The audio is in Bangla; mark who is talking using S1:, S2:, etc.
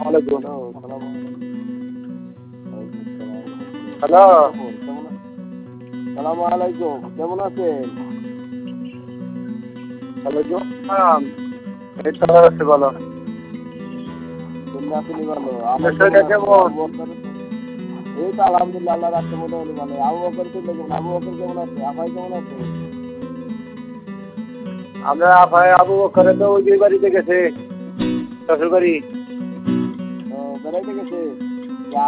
S1: ওয়ালাইকুম
S2: হ্যালো
S1: সালাম আলাইকুম, কেমন আছেন?
S2: ওয়ালাইকুম আসসালাম। এই তো আছে বলো।
S1: কেমন আছেন? ভালো।
S2: আপনার শরীরটা কেমন?
S1: এই তো আলহামদুলিল্লাহ, আল্লাহ রাখতে মোটামুটি ভালো। আবু বকর কেমন? আবু বকর কেমন আছে? আপাই কেমন আছে?
S2: আমরা ভাই আবু বকর তো ওই বাড়িতে গেছে, শ্বশুর বাড়ি।
S1: বেড়াইতে গেছে?